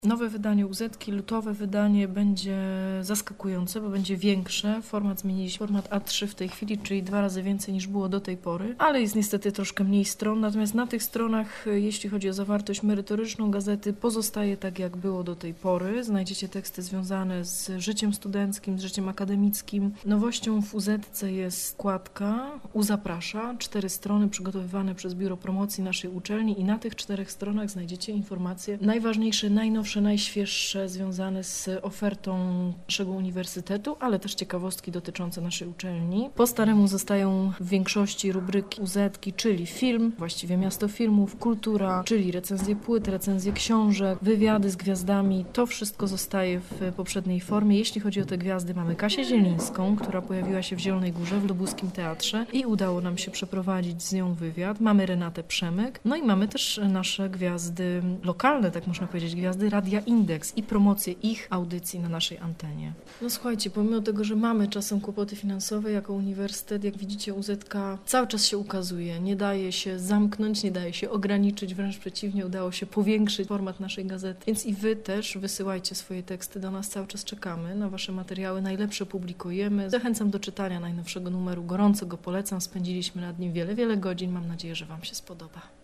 Nowe wydanie UZ-ki, lutowe wydanie będzie zaskakujące, bo będzie większe. Format zmieniliśmy, format A3 w tej chwili, czyli 2 razy więcej niż było do tej pory, ale jest niestety troszkę mniej stron. Natomiast na tych stronach, jeśli chodzi o zawartość merytoryczną gazety, pozostaje tak, jak było do tej pory. Znajdziecie teksty związane z życiem studenckim, z życiem akademickim. Nowością w UZ-ce jest wkładka Zaprasza, 4 strony przygotowywane przez Biuro Promocji naszej uczelni i na tych 4 stronach znajdziecie informacje najważniejsze, najnowsze, najświeższe, związane z ofertą naszego uniwersytetu, ale też ciekawostki dotyczące naszej uczelni. Po staremu zostają w większości rubryki UZ-ki, czyli film, właściwie miasto filmów, kultura, czyli recenzje płyt, recenzje książek, wywiady z gwiazdami. To wszystko zostaje w poprzedniej formie. Jeśli chodzi o te gwiazdy, mamy Kasię Zielińską, która pojawiła się w Zielonej Górze w Lubuskim Teatrze i udało nam się przeprowadzić z nią wywiad. Mamy Renatę Przemyk, no i mamy też nasze gwiazdy lokalne, tak można powiedzieć, gwiazdy Radia Indeks i promocję ich audycji na naszej antenie. No słuchajcie, pomimo tego, że mamy czasem kłopoty finansowe jako uniwersytet, jak widzicie, UZ-ka cały czas się ukazuje. Nie daje się zamknąć, nie daje się ograniczyć, wręcz przeciwnie, udało się powiększyć format naszej gazety. Więc i wy też wysyłajcie swoje teksty do nas, cały czas czekamy na wasze materiały, najlepsze publikujemy. Zachęcam do czytania najnowszego numeru, gorąco go polecam, spędziliśmy nad nim wiele godzin, mam nadzieję, że wam się spodoba.